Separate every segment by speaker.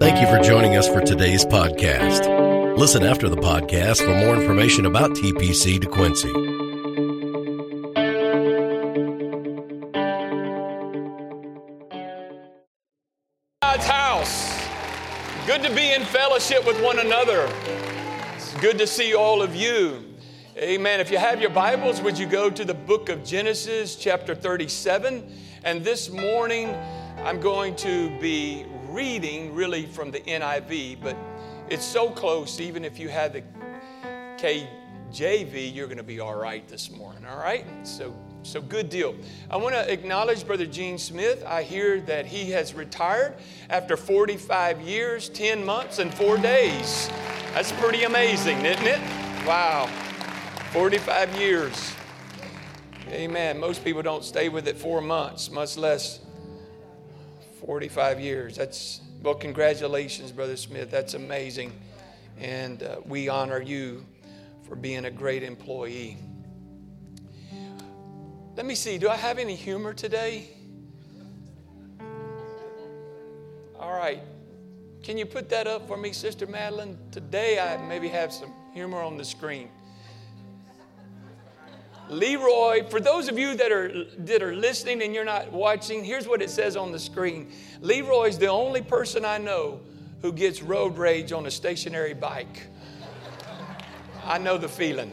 Speaker 1: Thank you for joining us for today's podcast. Listen after the podcast for more information about TPC DeQuincy.
Speaker 2: God's house. Good to be in fellowship with one another. It's good to see all of you. Amen. If you have your Bibles, would you go to the book of Genesis, chapter 37? And this morning, I'm going to be reading really from the NIV, but it's so close. Even if you had the KJV, you're going to be all right this morning, all right? So good deal. I want to acknowledge Brother Gene Smith. I hear that he has retired after 45 years, 10 months, and 4 days. That's pretty amazing, isn't it? Wow. 45 years. Amen. Most people don't stay with it 4 months, much less 45 years. Well, congratulations, Brother Smith. That's amazing. And we honor you for being a great employee. Let me see. Do I have any humor today? All right. Can you put that up for me, Sister Madeline? Today I maybe have some humor on the screen. Leroy, for those of you that are listening and you're not watching, here's what it says on the screen. Leroy's the only person I know who gets road rage on a stationary bike. I know the feeling.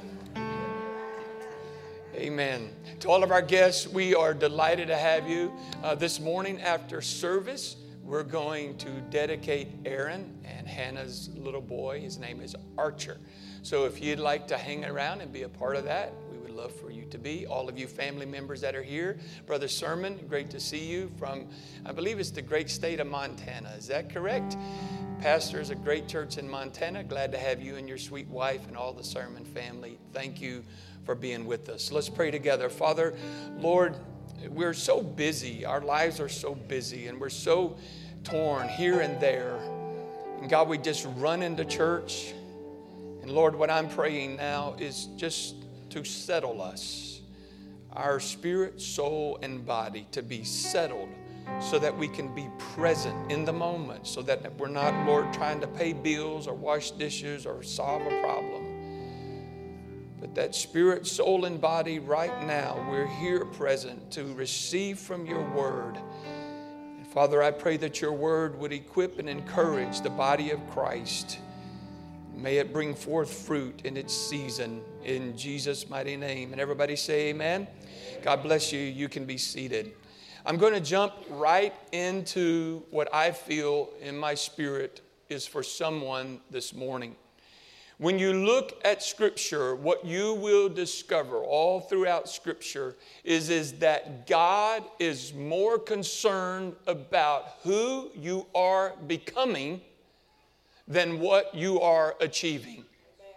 Speaker 2: Amen. To all of our guests, we are delighted to have you. This morning after service, we're going to dedicate Aaron and Hannah's little boy. His name is Archer. So if you'd like to hang around and be a part of that, we would love for you to be. All of you family members that are here. Brother Sermon, great to see you from, I believe it's the great state of Montana. Is that correct? Pastors a great church in Montana. Glad to have you and your sweet wife and all the Sermon family. Thank you for being with us. Let's pray together. Father, Lord, we're so busy. Our lives are so busy and we're so torn here and there. And God, we just run into church. And Lord, what I'm praying now is just to settle us, our spirit, soul, and body to be settled so that we can be present in the moment, so that we're not, Lord, trying to pay bills or wash dishes or solve a problem. But that spirit, soul, and body right now, we're here present to receive from your word. And Father, I pray that your word would equip and encourage the body of Christ. May it bring forth fruit in its season in Jesus' mighty name. And everybody say amen. God bless you. You can be seated. I'm going to jump right into what I feel in my spirit is for someone this morning. When you look at Scripture, what you will discover all throughout Scripture is that God is more concerned about who you are becoming than what you are achieving.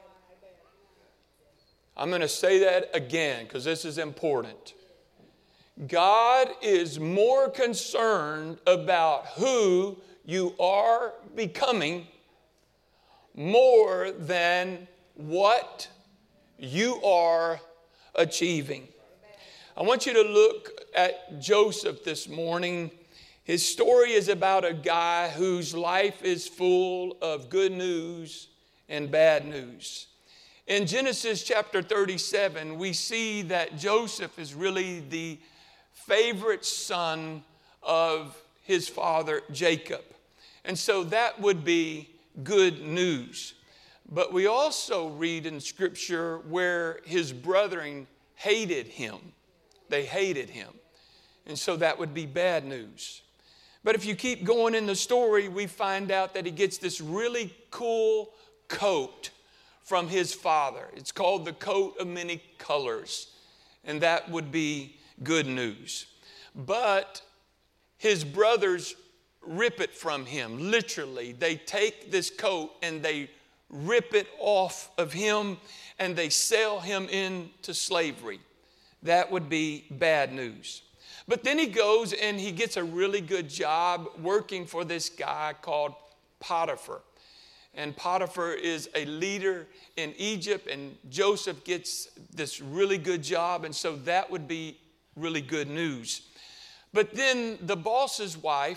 Speaker 2: I'm going to say that again because this is important. God is more concerned about who you are becoming more than what you are achieving. I want you to look at Joseph this morning. His story is about a guy whose life is full of good news and bad news. In Genesis chapter 37, we see that Joseph is really the favorite son of his father Jacob. And so that would be good news. But we also read in Scripture where his brethren hated him. They hated him. And so that would be bad news. But if you keep going in the story, we find out that he gets this really cool coat from his father. It's called the coat of many colors. And that would be good news. But his brothers rip it from him. Literally, they take this coat and they rip it off of him and they sell him into slavery. That would be bad news. But then he goes and he gets a really good job working for this guy called Potiphar. And Potiphar is a leader in Egypt, and Joseph gets this really good job, and so that would be really good news. But then the boss's wife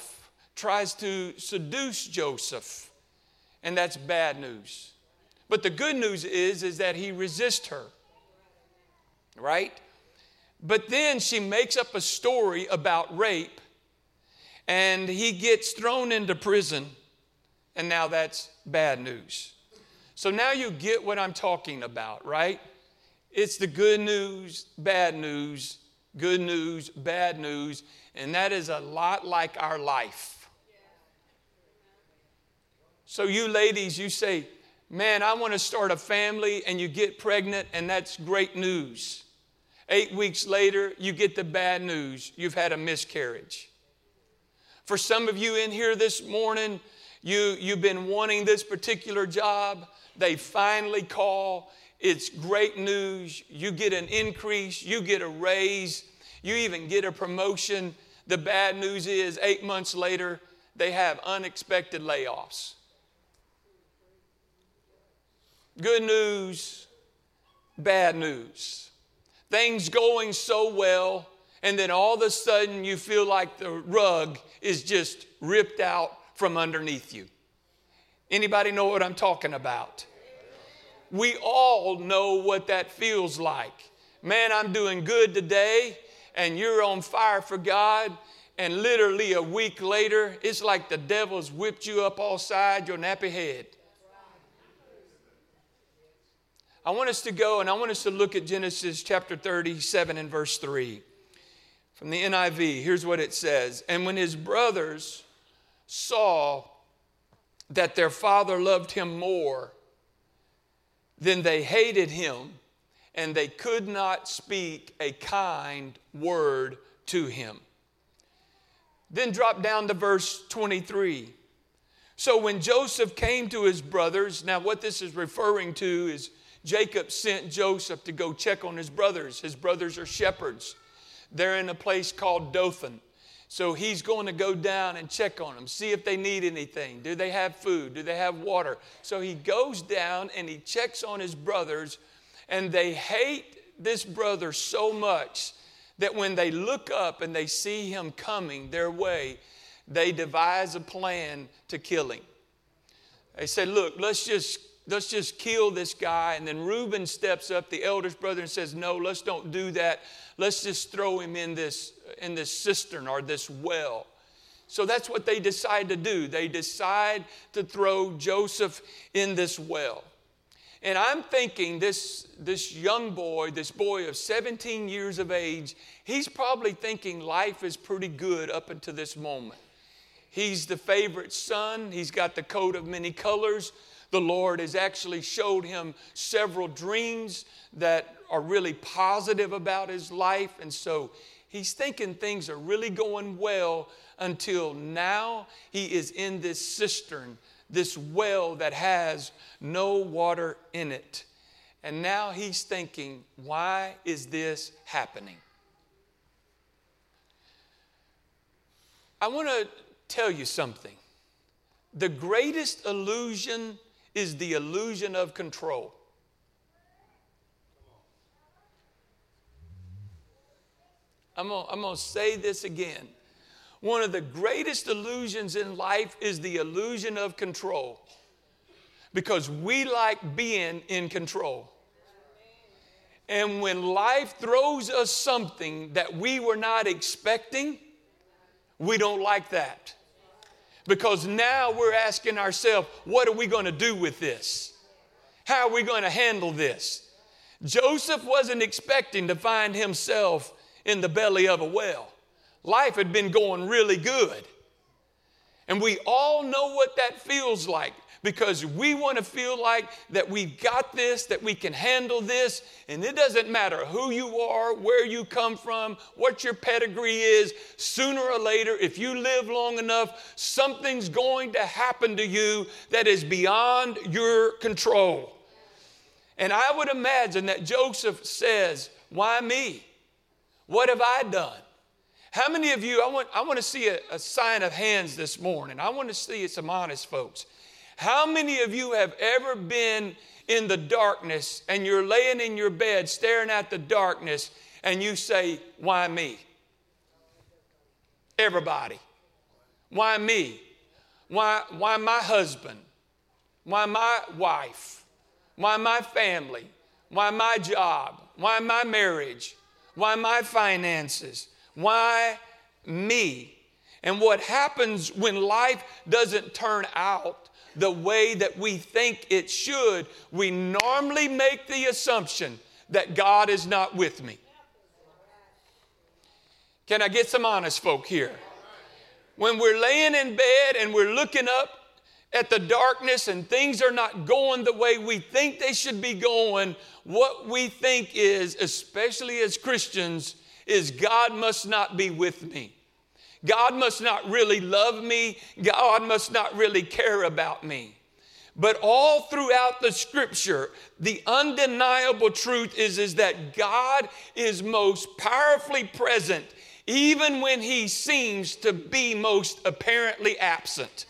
Speaker 2: tries to seduce Joseph, and that's bad news. But the good news is that he resists her, right? But then she makes up a story about rape, and he gets thrown into prison, and now that's bad news. So now you get what I'm talking about, right? It's the good news, bad news, good news, bad news, and that is a lot like our life. So you ladies, you say, man, I want to start a family, and you get pregnant, and that's great news. 8 weeks later, you get the bad news. You've had a miscarriage. For some of you in here this morning, you've been wanting this particular job. They finally call. It's great news. You get an increase. You get a raise. You even get a promotion. The bad news is 8 months later, they have unexpected layoffs. Good news, bad news. Things going so well, and then all of a sudden you feel like the rug is just ripped out from underneath you. Anybody know what I'm talking about? We all know what that feels like. Man, I'm doing good today, and you're on fire for God, and literally a week later, it's like the devil's whipped you up all sides your nappy head. I want us to go and I want us to look at Genesis chapter 37 and verse 3. From the NIV, here's what it says. And when his brothers saw that their father loved him more, then they hated him, and they could not speak a kind word to him. Then drop down to verse 23. So when Joseph came to his brothers, now what this is referring to is Jacob sent Joseph to go check on his brothers. His brothers are shepherds. They're in a place called Dothan. So he's going to go down and check on them, see if they need anything. Do they have food? Do they have water? So he goes down and he checks on his brothers, and they hate this brother so much that when they look up and they see him coming their way, they devise a plan to kill him. They said, look, let's just kill this guy. And then Reuben steps up, the eldest brother, and says, no, let's don't do that. Let's just throw him in this cistern or this well. So that's what they decide to do. They decide to throw Joseph in this well. And I'm thinking this young boy, this boy of 17 years of age, he's probably thinking life is pretty good up until this moment. He's the favorite son. He's got the coat of many colors. The Lord has actually showed him several dreams that are really positive about his life. And so he's thinking things are really going well until now he is in this cistern, this well that has no water in it. And now he's thinking, why is this happening? I want to tell you something. The greatest illusion is the illusion of control. I'm going to say this again. One of the greatest illusions in life is the illusion of control, because we like being in control. And when life throws us something that we were not expecting, we don't like that. Because now we're asking ourselves, what are we going to do with this? How are we going to handle this? Joseph wasn't expecting to find himself in the belly of a well. Life had been going really good. And we all know what that feels like, because we want to feel like that we've got this, that we can handle this. And it doesn't matter who you are, where you come from, what your pedigree is. Sooner or later, if you live long enough, something's going to happen to you that is beyond your control. And I would imagine that Joseph says, why me? What have I done? How many of you, I want to see a sign of hands this morning. I want to see some honest folks. How many of you have ever been in the darkness and you're laying in your bed staring at the darkness and you say, why me? Everybody. Why me? Why my husband? Why my wife? Why my family? Why my job? Why my marriage? Why my finances? Why me? And what happens when life doesn't turn out the way that we think it should, we normally make the assumption that God is not with me. Can I get some honest folk here? When we're laying in bed and we're looking up at the darkness and things are not going the way we think they should be going, what we think is, especially as Christians, is God must not be with me. God must not really love me. God must not really care about me. But all throughout the scripture, the undeniable truth is that God is most powerfully present even when he seems to be most apparently absent.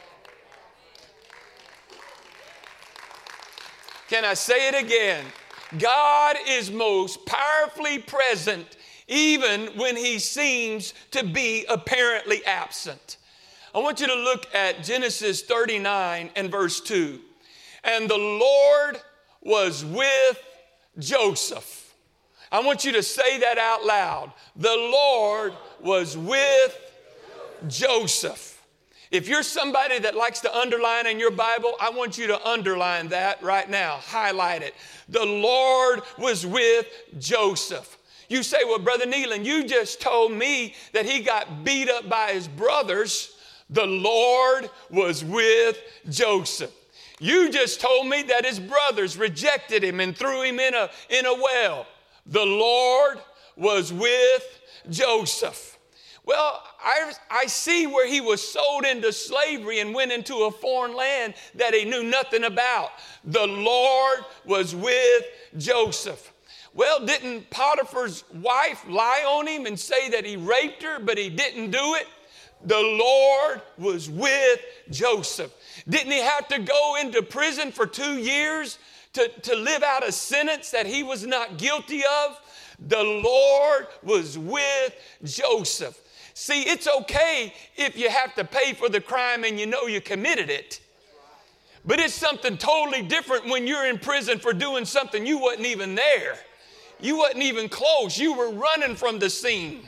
Speaker 2: Can I say it again? God is most powerfully present even when he seems to be apparently absent. I want you to look at Genesis 39 and verse 2. And the Lord was with Joseph. I want you to say that out loud. The Lord was with Joseph. If you're somebody that likes to underline in your Bible, I want you to underline that right now. Highlight it. The Lord was with Joseph. You say, well, Brother Neelan, you just told me that he got beat up by his brothers. The Lord was with Joseph. You just told me that his brothers rejected him and threw him in a well. The Lord was with Joseph. Well, I see where he was sold into slavery and went into a foreign land that he knew nothing about. The Lord was with Joseph. Well, didn't Potiphar's wife lie on him and say that he raped her, but he didn't do it? The Lord was with Joseph. Didn't he have to go into prison for 2 years to live out a sentence that he was not guilty of? The Lord was with Joseph. See, it's okay if you have to pay for the crime and you know you committed it. But it's something totally different when you're in prison for doing something you wasn't even there. You wasn't even close. You were running from the scene.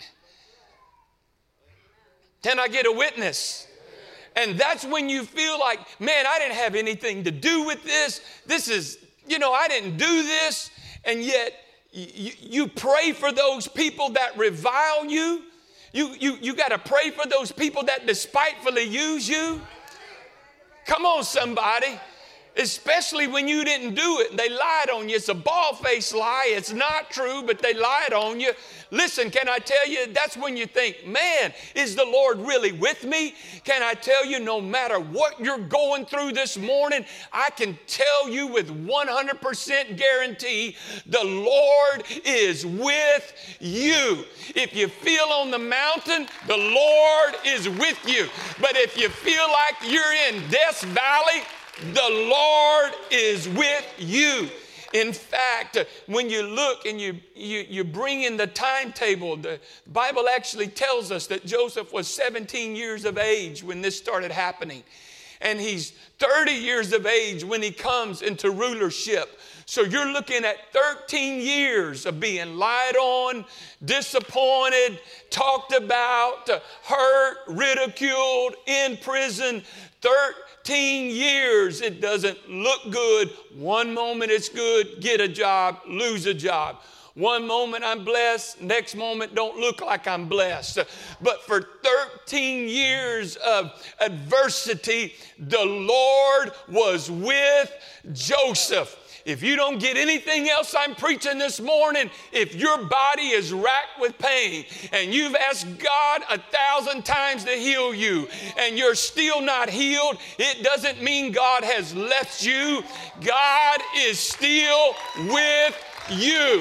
Speaker 2: Can I get a witness? And that's when you feel like, man, I didn't have anything to do with this. This is, I didn't do this. And yet you pray for those people that revile you. You got to pray for those people that despitefully use you. Come on, somebody. Especially when you didn't do it. They lied on you. It's a bald-faced lie. It's not true, but they lied on you. Listen, can I tell you, that's when you think, man, is the Lord really with me? Can I tell you, no matter what you're going through this morning, I can tell you with 100% guarantee, the Lord is with you. If you feel on the mountain, the Lord is with you. But if you feel like you're in Death Valley, the Lord is with you. In fact, when you look and you bring in the timetable, the Bible actually tells us that Joseph was 17 years of age when this started happening. And he's 30 years of age when he comes into rulership. So you're looking at 13 years of being lied on, disappointed, talked about, hurt, ridiculed, in prison. 13 years, it doesn't look good. One moment it's good, get a job, lose a job. One moment I'm blessed, next moment don't look like I'm blessed. But for 13 years of adversity, the Lord was with Joseph. If you don't get anything else I'm preaching this morning, if your body is racked with pain and you've asked God 1,000 times to heal you and you're still not healed, it doesn't mean God has left you. God is still with you.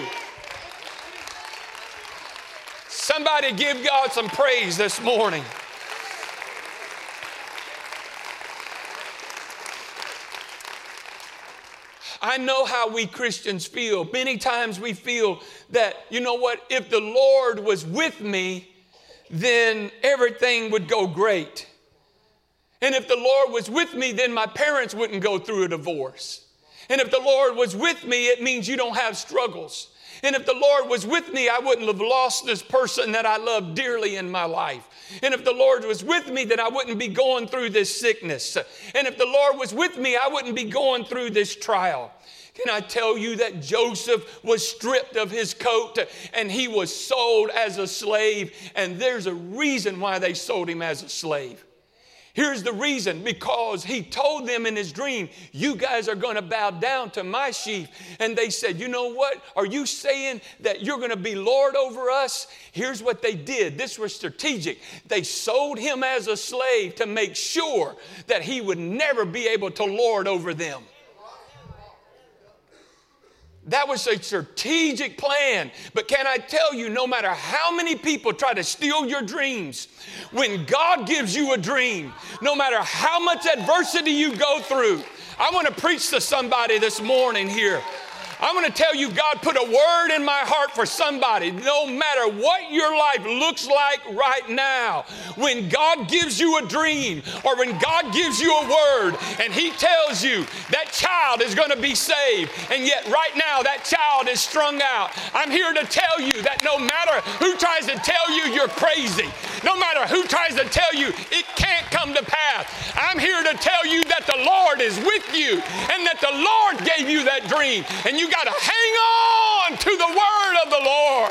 Speaker 2: Somebody give God some praise this morning. I know how we Christians feel. Many times we feel that, you know what, if the Lord was with me, then everything would go great. And if the Lord was with me, then my parents wouldn't go through a divorce. And if the Lord was with me, it means you don't have struggles. And if the Lord was with me, I wouldn't have lost this person that I love dearly in my life. And if the Lord was with me, then I wouldn't be going through this sickness. And if the Lord was with me, I wouldn't be going through this trial. Can I tell you that Joseph was stripped of his coat and he was sold as a slave? And there's a reason why they sold him as a slave. Here's the reason, because he told them in his dream, you guys are going to bow down to my sheep. And they said, you know what? Are you saying that you're going to be Lord over us? Here's what they did. This was strategic. They sold him as a slave to make sure that he would never be able to lord over them. That was a strategic plan. But can I tell you, no matter how many people try to steal your dreams, when God gives you a dream, no matter how much adversity you go through, I want to preach to somebody this morning here. I'm going to tell you, God put a word in my heart for somebody. No matter what your life looks like right now, when God gives you a dream or when God gives you a word and he tells you that child is going to be saved, and yet right now that child is strung out, I'm here to tell you that no matter who tries to tell you you're crazy, no matter who tries to tell you it can't come to pass, I'm here to tell you that the Lord is with you and that the Lord gave you that dream, and you got to hang on to the word of the Lord.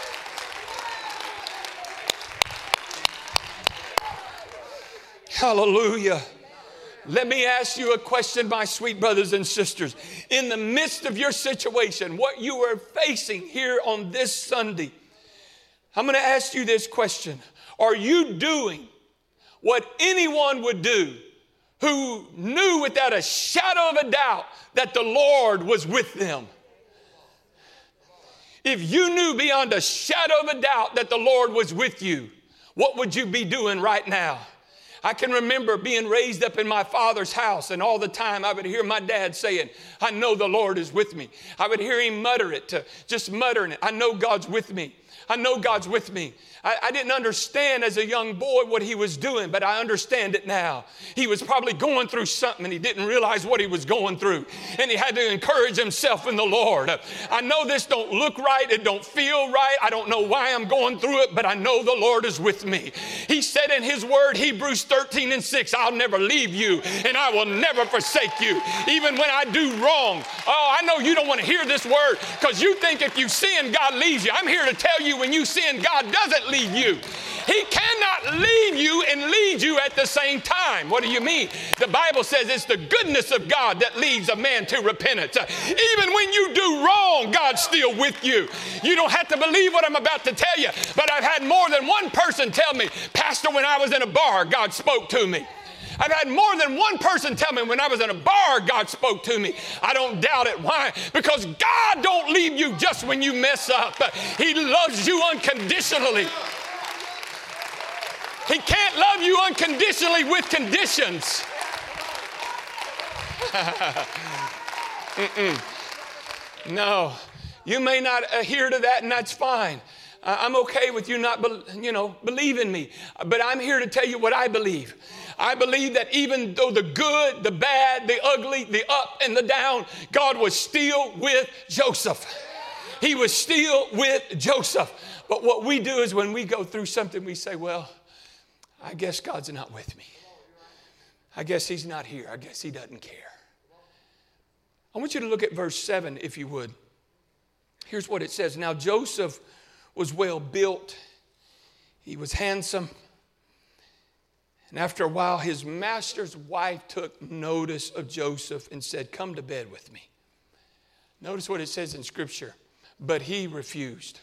Speaker 2: Hallelujah. Let me ask you a question, my sweet brothers and sisters. In the midst of your situation, what you are facing here on this Sunday, I'm going to ask you this question. Are you doing what anyone would do who knew without a shadow of a doubt that the Lord was with them? If you knew beyond a shadow of a doubt that the Lord was with you, what would you be doing right now? I can remember being raised up in my father's house, and all the time I would hear my dad saying, I know the Lord is with me. I would hear him mutter it, just muttering it. I know God's with me. I know God's with me. I didn't understand as a young boy what he was doing, but I understand it now. He was probably going through something and he didn't realize what he was going through. And he had to encourage himself in the Lord. I know this don't look right. It don't feel right. I don't know why I'm going through it, but I know the Lord is with me. He said in his word, Hebrews 13:6, I'll never leave you and I will never forsake you. Even when I do wrong. Oh, I know you don't want to hear this word because you think if you sin, God leaves you. I'm here to tell you, when you sin, God doesn't leave you. He cannot leave you and lead you at the same time. What do you mean? The Bible says it's the goodness of God that leads a man to repentance. Even when you do wrong, God's still with you. You don't have to believe what I'm about to tell you, but I've had more than one person tell me, Pastor, when I was in a bar, God spoke to me. I've had more than one person tell me when I was in a bar, God spoke to me. I don't doubt it. Why? Because God don't leave you just when you mess up. He loves you unconditionally. He can't love you unconditionally with conditions. No, you may not adhere to that, and that's fine. I'm okay with you not, believing me. But I'm here to tell you what I believe. I believe that even though the good, the bad, the ugly, the up and the down, God was still with Joseph. He was still with Joseph. But what we do is when we go through something, we say, well, I guess God's not with me. I guess he's not here. I guess he doesn't care. I want you to look at verse 7, if you would. Here's what it says. Now Joseph was well built. He was handsome. And after a while, his master's wife took notice of Joseph and said, come to bed with me. Notice what it says in Scripture. But he refused.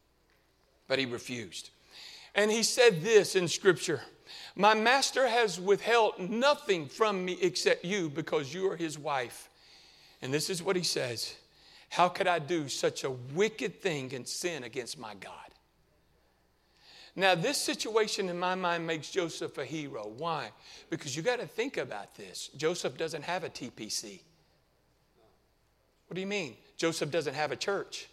Speaker 2: And he said this in Scripture. My master has withheld nothing from me except you, because you are his wife. And this is what he says. How could I do such a wicked thing and sin against my God? Now, this situation in my mind makes Joseph a hero. Why? Because you got to think about this. Joseph doesn't have a TPC. What do you mean? Joseph doesn't have a church.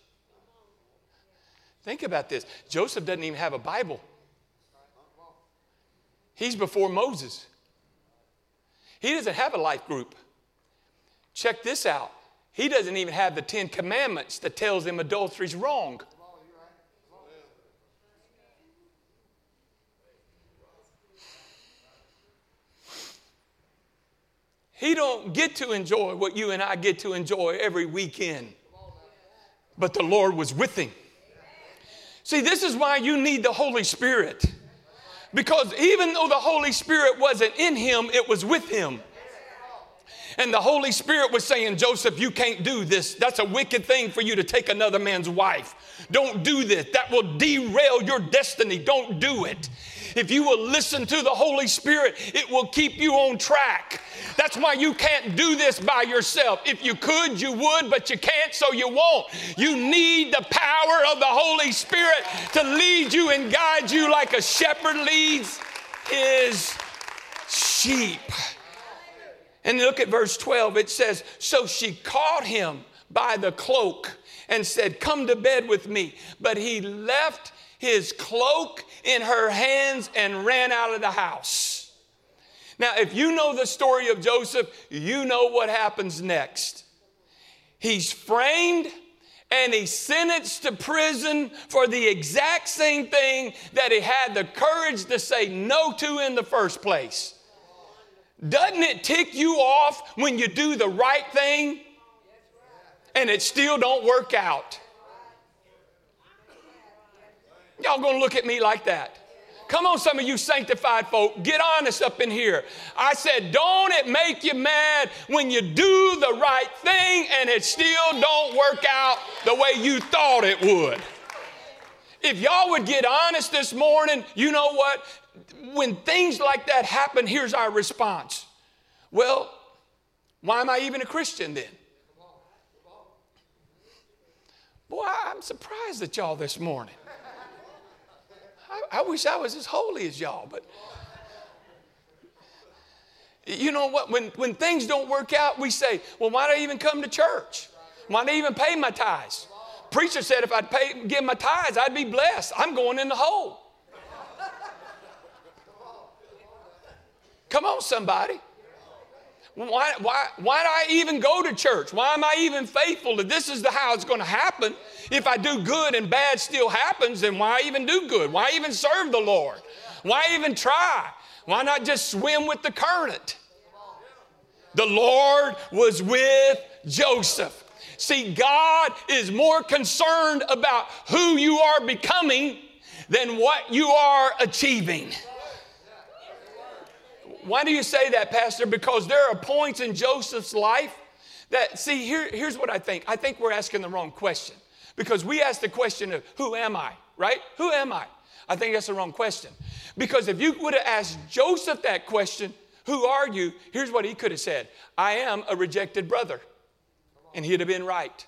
Speaker 2: Think about this. Joseph doesn't even have a Bible. He's before Moses. He doesn't have a life group. Check this out. He doesn't even have the 10 Commandments that tells him adultery is wrong. He don't get to enjoy what you and I get to enjoy every weekend. But the Lord was with him. See, this is why you need the Holy Spirit. Because even though the Holy Spirit wasn't in him, it was with him. And the Holy Spirit was saying, Joseph, you can't do this. That's a wicked thing for you to take another man's wife. Don't do this. That will derail your destiny. Don't do it. If you will listen to the Holy Spirit, it will keep you on track. That's why you can't do this by yourself. If you could, you would, but you can't, so you won't. You need the power of the Holy Spirit to lead you and guide you like a shepherd leads his sheep. And look at verse 12. It says, so she caught him by the cloak and said, come to bed with me. But he left his cloak in her hands and ran out of the house. Now, if you know the story of Joseph, you know what happens next. He's framed and he's sentenced to prison for the exact same thing that he had the courage to say no to in the first place. Doesn't it tick you off when you do the right thing and it still don't work out? Y'all gonna look at me like that? Come on, some of you sanctified folk, get honest up in here. I said, don't it make you mad when you do the right thing and it still don't work out the way you thought it would? If y'all would get honest this morning, you know what? When things like that happen, here's our response. Well, why am I even a Christian then? Boy, I'm surprised at y'all this morning. I wish I was as holy as y'all, but you know what? When things don't work out, we say, well, why do I even come to church? Why do I even pay my tithes? Preacher said if I'd give my tithes, I'd be blessed. I'm going in the hole. Come on, somebody. Why do I even go to church? Why am I even faithful? This is how it's going to happen. If I do good and bad still happens, then why even do good? Why even serve the Lord? Why even try? Why not just swim with the current? The Lord was with Joseph. See, God is more concerned about who you are becoming than what you are achieving. Why do you say that, Pastor? Because there are points in Joseph's life that, see, here's what I think. I think we're asking the wrong question. Because we ask the question of, who am I, right? Who am I? I think that's the wrong question. Because if you would have asked Joseph that question, who are you? Here's what he could have said. I am a rejected brother. And he'd have been right.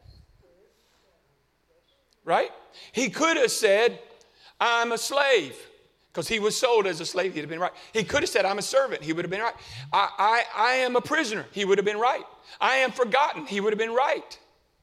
Speaker 2: Right? He could have said, I'm a slave. Because he was sold as a slave, he'd have been right. He could have said, I'm a servant. He would have been right. I am a prisoner. He would have been right. I am forgotten. He would have been right.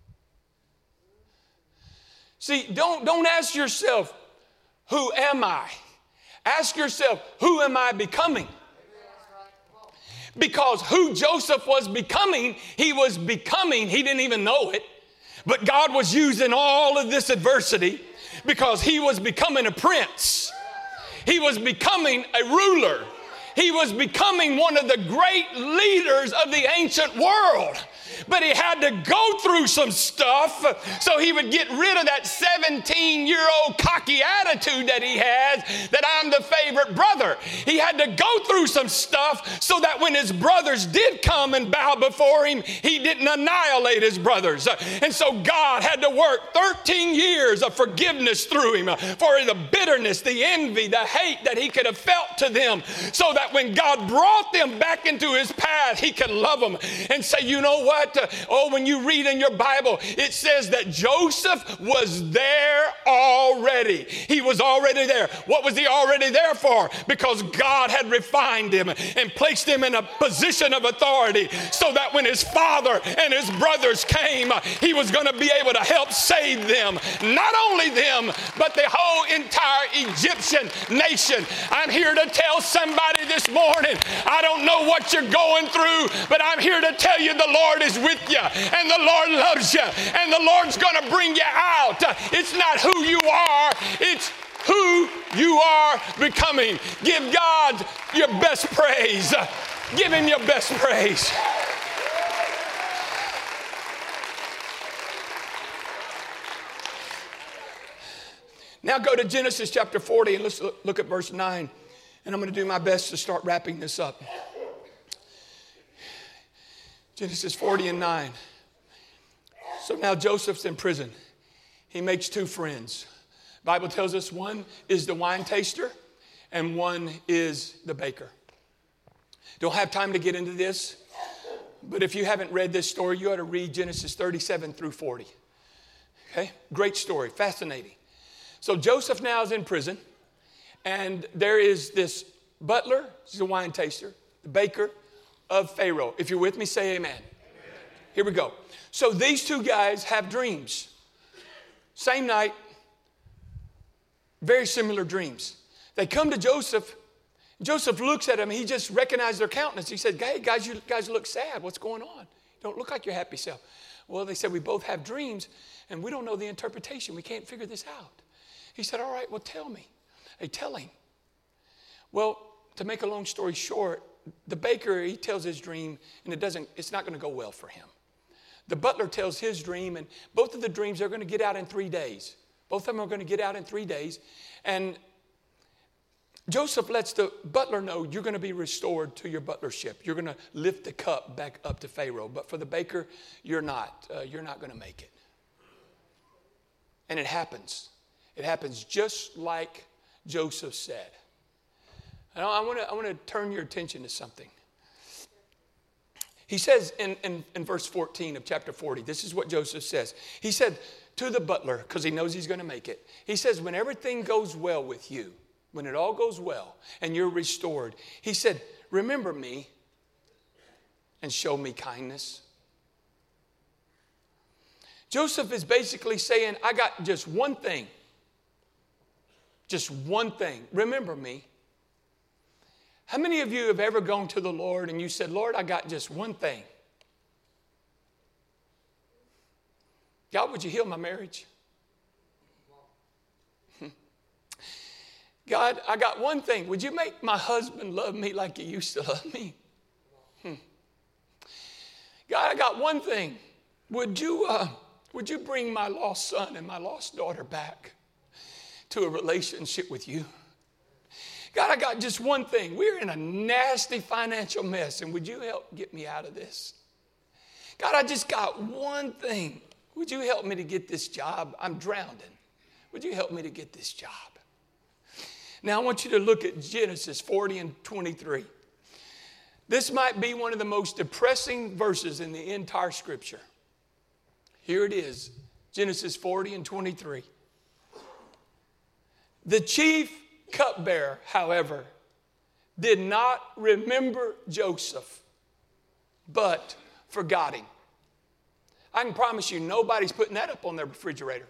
Speaker 2: See, don't ask yourself, who am I? Ask yourself, who am I becoming? Because who Joseph was becoming, he didn't even know it. But God was using all of this adversity because he was becoming a prince. He was becoming a ruler. He was becoming one of the great leaders of the ancient world. But he had to go through some stuff so he would get rid of that 17-year-old cocky attitude that he has, that I'm the favorite brother. He had to go through some stuff so that when his brothers did come and bow before him, he didn't annihilate his brothers. And so God had to work 13 years of forgiveness through him for the bitterness, the envy, the hate that he could have felt to them, so that when God brought them back into his path, he could love them and say, you know what? what? When you read in your Bible, it says that Joseph was there already. He was already there. What was he already there for? Because God had refined him and placed him in a position of authority so that when his father and his brothers came, he was going to be able to help save them. Not only them, but the whole entire Egyptian nation. I'm here to tell somebody this morning, I don't know what you're going through, but I'm here to tell you the Lord is with you and the Lord loves you and the Lord's going to bring you out. It's not who you are, it's who you are becoming. Give God your best praise. Give him your best praise. Now go to Genesis chapter 40 and let's look at verse 9. And I'm going to do my best to start wrapping this up. Genesis 40 and 9. So now Joseph's in prison. He makes two friends. The Bible tells us one is the wine taster and one is the baker. Don't have time to get into this, but if you haven't read this story, you ought to read Genesis 37 through 40. Okay? Great story, fascinating. So Joseph now is in prison, and there is this butler, he's a wine taster, the baker of Pharaoh. If you're with me, say amen. Here we go. So these two guys have dreams. Same night, very similar dreams. They come to Joseph. Joseph looks at them. He just recognized their countenance. He said, hey, guys, you guys look sad. What's going on? You don't look like your happy self. Well, they said, we both have dreams, and we don't know the interpretation. We can't figure this out. He said, all right, well, tell me. Hey, tell him. Well, to make a long story short, the baker, he tells his dream, and it's not going to go well for him. The butler tells his dream, and both of the dreams are going to get out in 3 days. Both of them are going to get out in 3 days. And Joseph lets the butler know you're going to be restored to your butlership. You're going to lift the cup back up to Pharaoh. But for the baker, you're not. You're not going to make it. And it happens. It happens just like Joseph said. And I want to turn your attention to something. He says in verse 14 of chapter 40, this is what Joseph says. He said to the butler, because he knows he's going to make it, he says, when everything goes well with you, when it all goes well and you're restored, he said, remember me and show me kindness. Joseph is basically saying, I got just one thing. Just one thing. Remember me. How many of you have ever gone to the Lord and you said, Lord, I got just one thing. God, would you heal my marriage? God, I got one thing. Would you make my husband love me like he used to love me? God, I got one thing. Would you bring my lost son and my lost daughter back to a relationship with you? God, I got just one thing. We're in a nasty financial mess, and would you help get me out of this? God, I just got one thing. Would you help me to get this job? I'm drowning. Would you help me to get this job? Now, I want you to look at Genesis 40 and 23. This might be one of the most depressing verses in the entire Scripture. Here it is, Genesis 40 and 23. The chief cupbearer, however, did not remember Joseph, but forgot him. I can promise you nobody's putting that up on their refrigerator.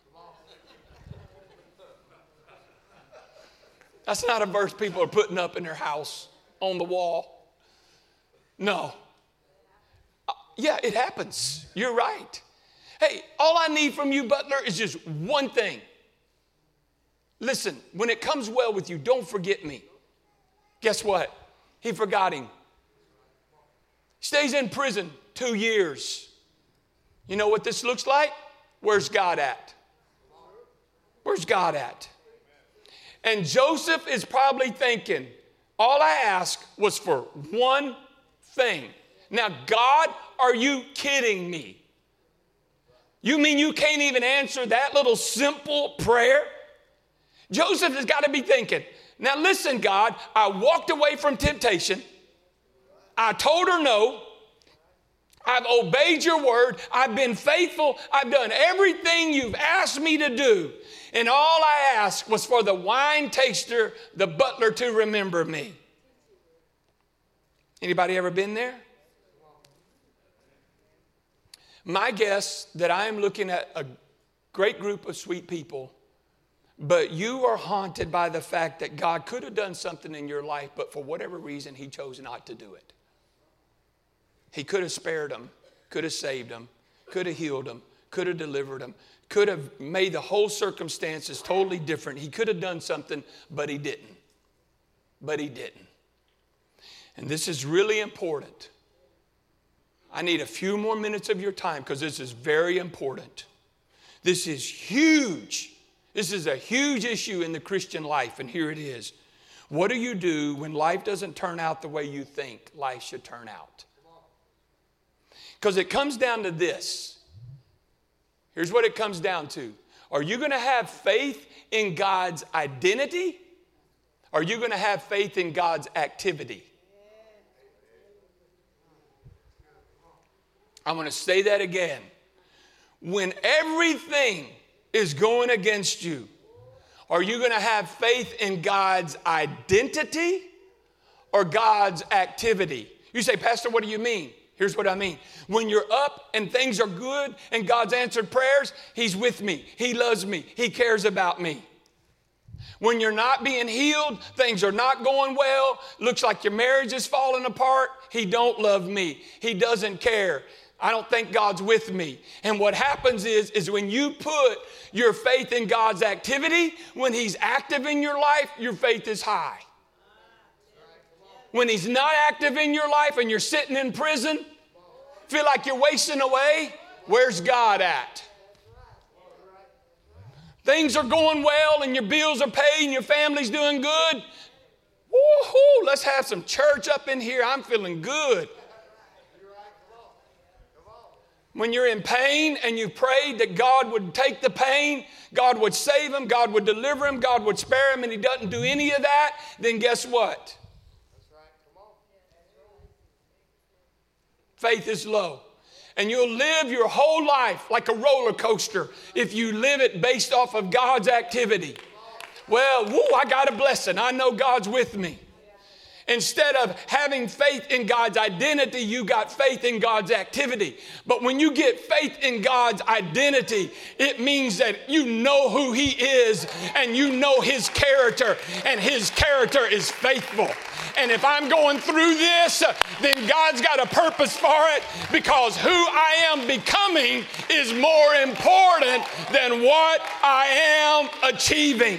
Speaker 2: That's not a verse people are putting up in their house on the wall. No. Yeah, it happens. You're right. Hey, all I need from you, butler, is just one thing. Listen, when it comes well with you, don't forget me. Guess what? He forgot him. Stays in prison 2 years. You know what this looks like? Where's God at? Where's God at? And Joseph is probably thinking, all I asked was for one thing. Now, God, are you kidding me? You mean you can't even answer that little simple prayer? Joseph has got to be thinking, now listen, God, I walked away from temptation. I told her no. I've obeyed your word. I've been faithful. I've done everything you've asked me to do. And all I asked was for the wine taster, the butler, to remember me. Anybody ever been there? My guess that I am looking at a great group of sweet people, but you are haunted by the fact that God could have done something in your life, but for whatever reason, he chose not to do it. He could have spared them, could have saved them, could have healed them, could have delivered them, could have made the whole circumstances totally different. He could have done something, but he didn't. But he didn't. And this is really important. I need a few more minutes of your time because this is very important. This is huge. This is a huge issue in the Christian life, and here it is. What do you do when life doesn't turn out the way you think life should turn out? Because it comes down to this. Here's what it comes down to. Are you going to have faith in God's identity? Or are you going to have faith in God's activity? I'm going to say that again. When everything is going against you, are you going to have faith in God's identity or God's activity? You say, Pastor, what do you mean? Here's what I mean. When you're up and things are good and God's answered prayers, he's with me. He loves me. He cares about me. When you're not being healed, things are not going well, looks like your marriage is falling apart, he don't love me. He doesn't care. I don't think God's with me. And what happens is when you put your faith in God's activity, when he's active in your life, your faith is high. When he's not active in your life and you're sitting in prison, feel like you're wasting away, where's God at? Things are going well and your bills are paid and your family's doing good. Woo-hoo, let's have some church up in here. I'm feeling good. When you're in pain and you prayed that God would take the pain, God would save him, God would deliver him, God would spare him, and he doesn't do any of that, then guess what? Faith is low. And you'll live your whole life like a roller coaster if you live it based off of God's activity. Well, I got a blessing. I know God's with me. Instead of having faith in God's identity, you got faith in God's activity. But when you get faith in God's identity, it means that you know who he is and you know his character, and his character is faithful. And if I'm going through this, then God's got a purpose for it, because who I am becoming is more important than what I am achieving.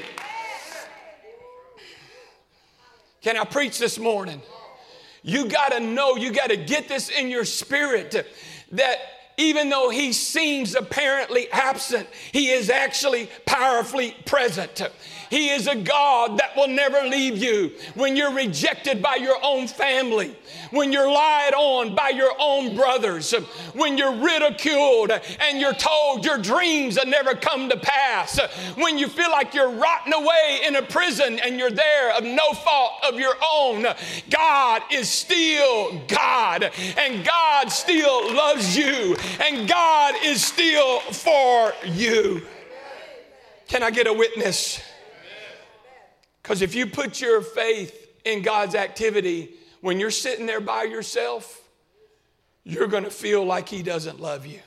Speaker 2: Can I preach this morning? You got to know, you got to get this in your spirit that even though he seems apparently absent, he is actually powerfully present. He is a God that will never leave you. When you're rejected by your own family, when you're lied on by your own brothers, when you're ridiculed and you're told your dreams have never come to pass, when you feel like you're rotting away in a prison and you're there of no fault of your own, God is still God, and God still loves you, and God is still for you. Can I get a witness? Because if you put your faith in God's activity, when you're sitting there by yourself, you're going to feel like he doesn't love you.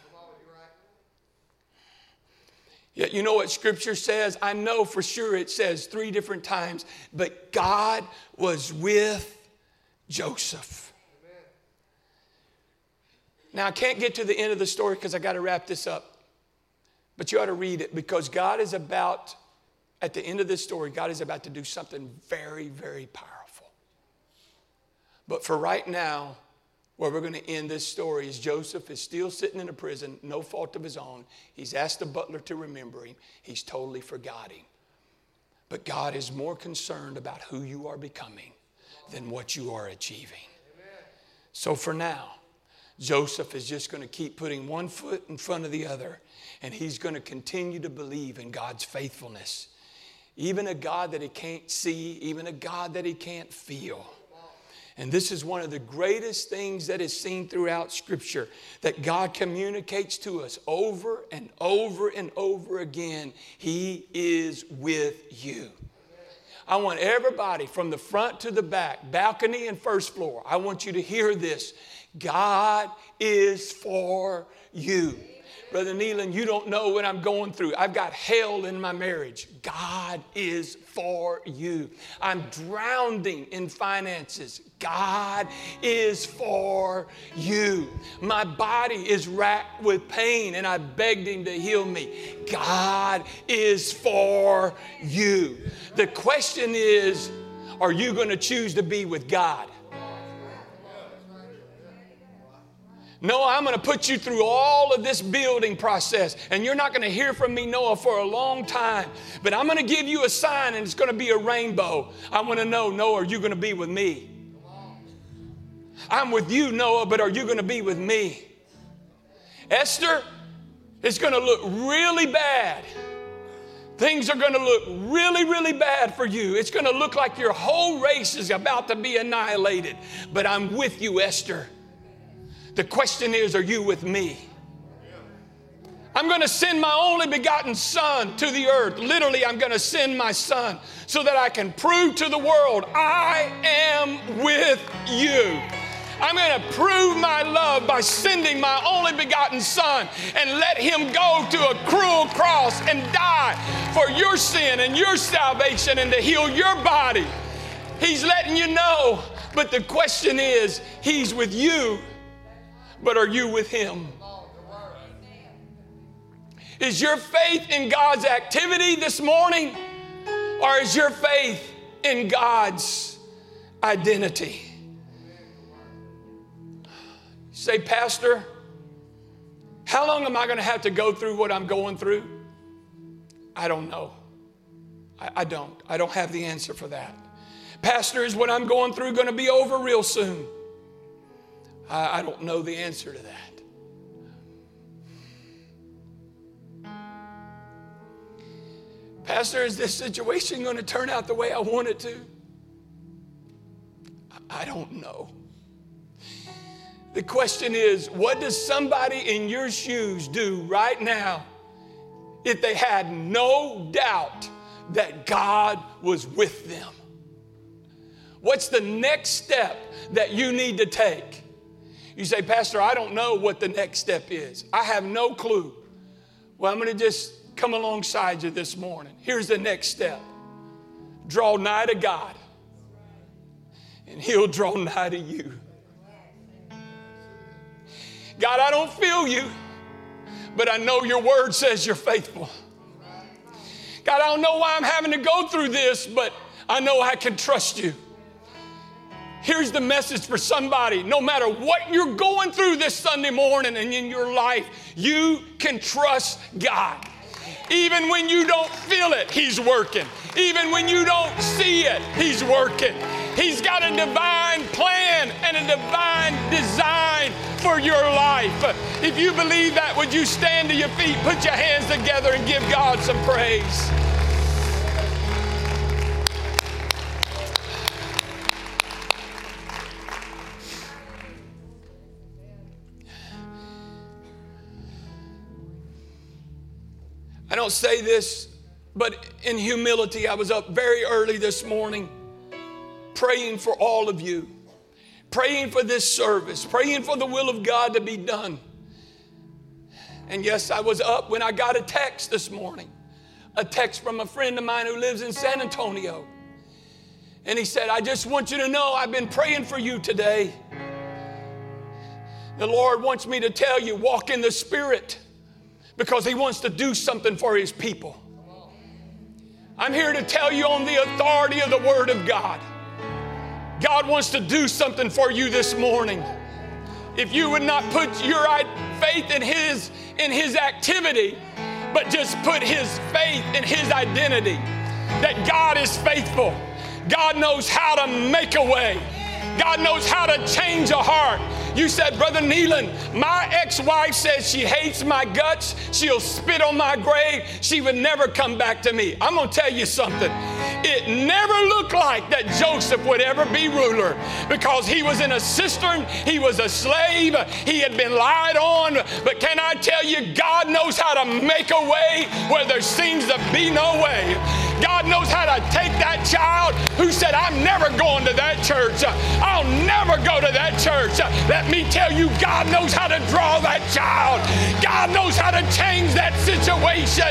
Speaker 2: Yet you know what Scripture says? I know for sure it says 3 different times, but God was with Joseph. Now I can't get to the end of the story because I got to wrap this up. But you ought to read it, because God is about, at the end of this story, God is about to do something very, very powerful. But for right now, where we're going to end this story is Joseph is still sitting in a prison, no fault of his own. He's asked the butler to remember him. He's totally forgot him. But God is more concerned about who you are becoming than what you are achieving. So for now, Joseph is just going to keep putting one foot in front of the other, and he's going to continue to believe in God's faithfulness. Even a God that he can't see, even a God that he can't feel. And this is one of the greatest things that is seen throughout Scripture, that God communicates to us over and over and over again. He is with you. I want everybody from the front to the back, balcony and first floor, I want you to hear this. God is for you. Brother Neelan, you don't know what I'm going through. I've got hell in my marriage. God is for you. I'm drowning in finances. God is for you. My body is racked with pain and I begged Him to heal me. God is for you. The question is, are you going to choose to be with God? No, I'm going to put you through all of this building process, and you're not going to hear from me, Noah, for a long time. But I'm going to give you a sign, and it's going to be a rainbow. I want to know, Noah, are you going to be with me? I'm with you, Noah, but are you going to be with me? Esther, it's going to look really bad. Things are going to look really, really bad for you. It's going to look like your whole race is about to be annihilated. But I'm with you, Esther. The question is, are you with me? I'm going to send my only begotten Son to the earth. Literally, I'm going to send my Son so that I can prove to the world, I am with you. I'm going to prove my love by sending my only begotten Son and let Him go to a cruel cross and die for your sin and your salvation and to heal your body. He's letting you know, but the question is, He's with you. But are you with Him? Is your faith in God's activity this morning, or is your faith in God's identity? Say, Pastor, how long am I going to have to go through what I'm going through? I don't know. I don't have the answer for that. Pastor, is what I'm going through going to be over real soon? I don't know the answer to that. Pastor, is this situation going to turn out the way I want it to? I don't know. The question is, what does somebody in your shoes do right now if they had no doubt that God was with them? What's the next step that you need to take? You say, Pastor, I don't know what the next step is. I have no clue. Well, I'm going to just come alongside you this morning. Here's the next step. Draw nigh to God, and He'll draw nigh to you. God, I don't feel you, but I know your word says you're faithful. God, I don't know why I'm having to go through this, but I know I can trust you. Here's the message for somebody. No matter what you're going through this Sunday morning and in your life, you can trust God. Even when you don't feel it, He's working. Even when you don't see it, He's working. He's got a divine plan and a divine design for your life. If you believe that, would you stand to your feet, put your hands together, and give God some praise? I don't say this, but in humility, I was up very early this morning praying for all of you, praying for this service, praying for the will of God to be done. And yes, I was up when I got a text this morning, a text from a friend of mine who lives in San Antonio. And he said, I just want you to know I've been praying for you today. The Lord wants me to tell you, walk in the Spirit, because He wants to do something for His people. I'm here to tell you on the authority of the Word of God. God wants to do something for you this morning. If you would not put your faith in His activity, but just put His faith in His identity, that God is faithful. God knows how to make a way. God knows how to change a heart. You said, Brother Neelan, my ex-wife says she hates my guts. She'll spit on my grave. She would never come back to me. I'm going to tell you something. It never looked like that Joseph would ever be ruler because he was in a cistern, he was a slave, he had been lied on. But can I tell you, God knows how to make a way where there seems to be no way. God knows how to take that child who said, I'm never going to that church. I'll never go to that church. Let me tell you, God knows how to draw that child. God knows how to change that situation.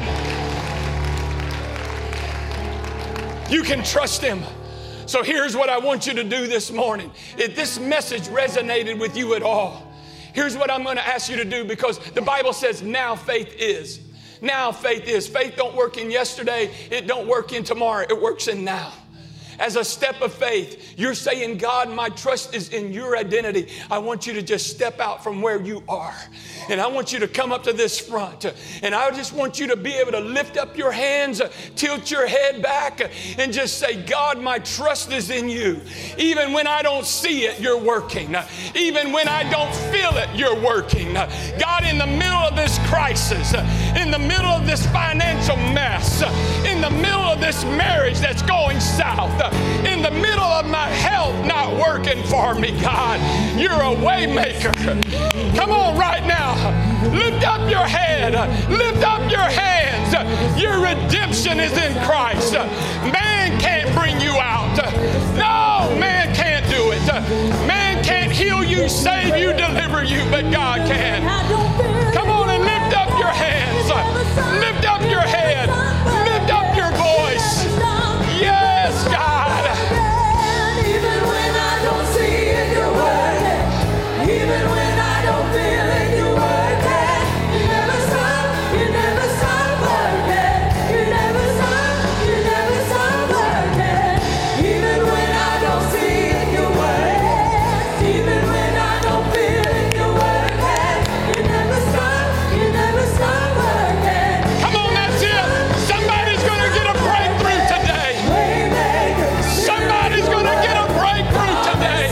Speaker 2: You can trust Him. So here's what I want you to do this morning. If this message resonated with you at all, here's what I'm going to ask you to do, because the Bible says now faith is. Now faith is. Faith don't work in yesterday. It don't work in tomorrow. It works in now. As a step of faith, you're saying, God, my trust is in your identity. I want you to just step out from where you are. And I want you to come up to this front. And I just want you to be able to lift up your hands, tilt your head back, and just say, God, my trust is in you. Even when I don't see it, you're working. Even when I don't feel it, you're working. God, in the middle of this crisis, in the middle of this financial mess, in the middle of this marriage that's going south, in the middle of my health not working for me, God, you're a way maker. Come on right now. Lift up your head. Lift up your hands. Your redemption is in Christ. Man can't bring you out. No, man can't do it. Man can't heal you, save you, deliver you, but God can. Come on and lift up your hands. Lift up your head. Lift up your voice. Yes, God.
Speaker 3: Even when I don't see it, you're working. Even when I don't feel it, you're working. You never stop working. You never stop working. Even when I don't see it, you're working. Even when I don't feel it, you're working. You never stop working.
Speaker 2: Come on, that's it. Somebody's going to get a breakthrough today. Somebody's going to get a breakthrough today.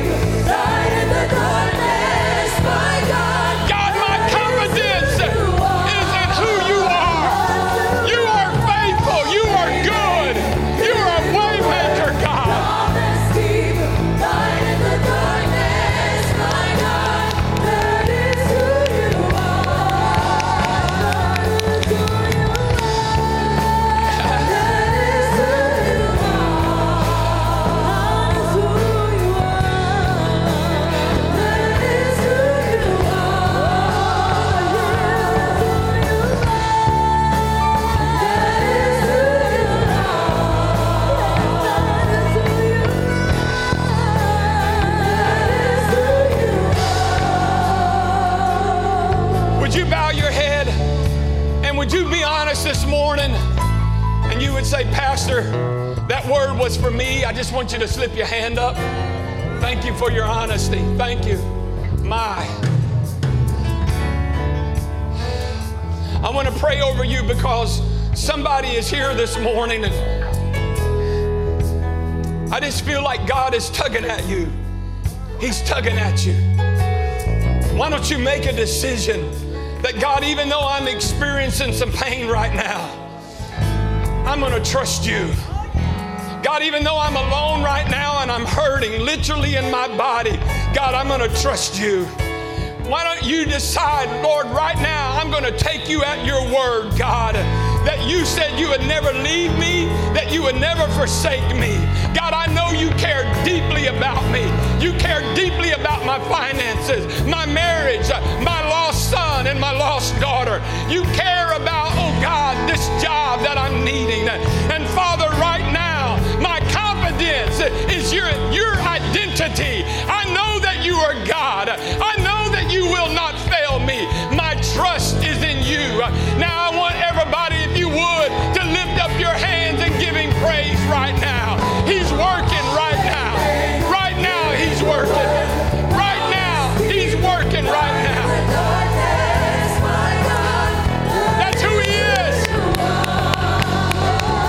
Speaker 2: God, my confidence is in who you are. You are faithful. You are good. You are a way maker, God. Would you bow your head and would you be honest this morning? And you would say, Pastor, that word was for me. I just want you to slip your hand up. Thank you for your honesty. Thank you. I want to pray over you because somebody is here this morning and I just feel like God is tugging at you. He's tugging at you. Why don't you make a decision that, God, even though I'm experiencing some pain right now, I'm going to trust you. God, even though I'm alone right now and I'm hurting literally in my body, God, I'm going to trust you. Why don't you decide, Lord, right now I'm going to take you at your word, God, that you said you would never leave me, that you would never forsake me. God, I know you care deeply about me. You care deeply about my finances, my marriage, my lost son and my lost daughter. You care about, oh God, this job that I'm needing. And Father, right now, my confidence is your identity. I know that you are God. I know that you will not fail me. My trust is in you. Now I want everybody, if you would, to lift up your hands and give him praise right now. He's working right now. Right now he's working. Right now he's working right now. That's who he is.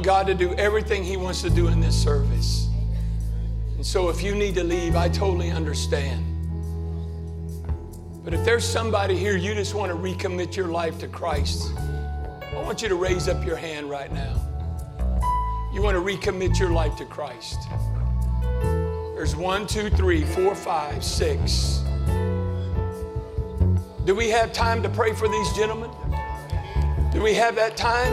Speaker 2: God to do everything He wants to do in this service. And so if you need to leave, I totally understand. But if there's somebody here, you just want to recommit your life to Christ, I want you to raise up your hand right now. You want to recommit your life to Christ. There's 1, 2, 3, 4, 5, 6. Do we have time to pray for these gentlemen? Do we have that time?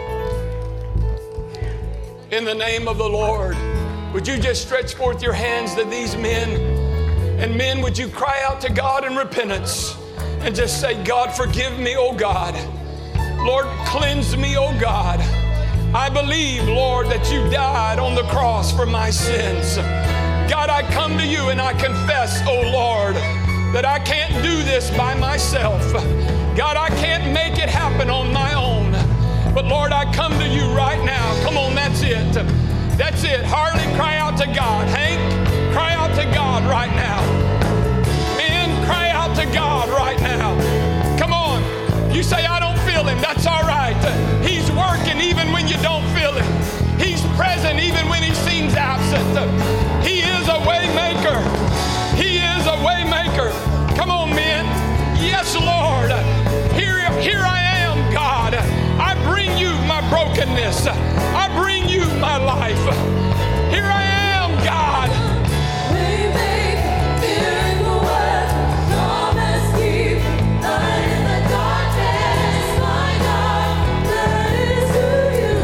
Speaker 2: In the name of the Lord, would you just stretch forth your hands to these men? And men, would you cry out to God in repentance and just say, God, forgive me, oh God. Lord, cleanse me, oh God. I believe, Lord, that you died on the cross for my sins. God, I come to you and I confess, oh Lord, that I can't do this by myself. God, I can't make it happen on my own. But Lord, I come to you right now. Come on, that's it. That's it. Harley, cry out to God. Hank, cry out to God right now. Men, cry out to God right now. Come on. You say, I don't feel Him. That's all right. He's working even when you don't feel Him. He's present even when He seems absent. He is a way maker. He is a way maker. Come on, men. Yes, Lord. Here I am, God. I bring you my brokenness. I bring you my life. Here I am, God.
Speaker 3: We make miracle work, promise keep, light in the darkness, my God, that is who you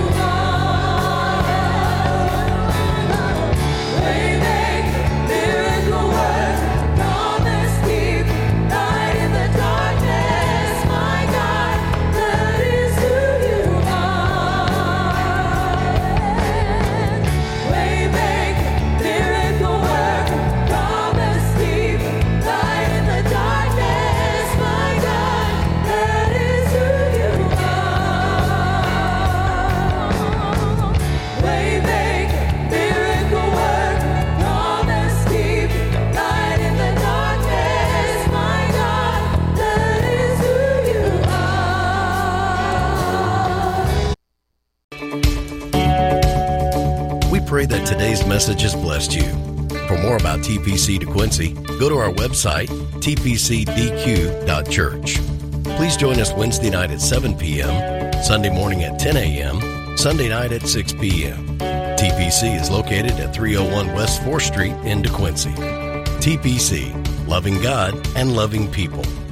Speaker 3: are. We make miracle work, promise keep, light in the darkness, my God, that is who you are. We make miracle work, promise keep, light in the darkness, my God, that is who you are. We make miracle work, promise keep, light in the darkness, my God, that is who you are.
Speaker 1: We pray that today's message has blessed you. For more about TPC DeQuincy, go to our website, tpcdq.church. Please join us Wednesday night at 7 p.m., Sunday morning at 10 a.m., Sunday night at 6 p.m. TPC is located at 301 West 4th Street in DeQuincy. TPC, loving God and loving people.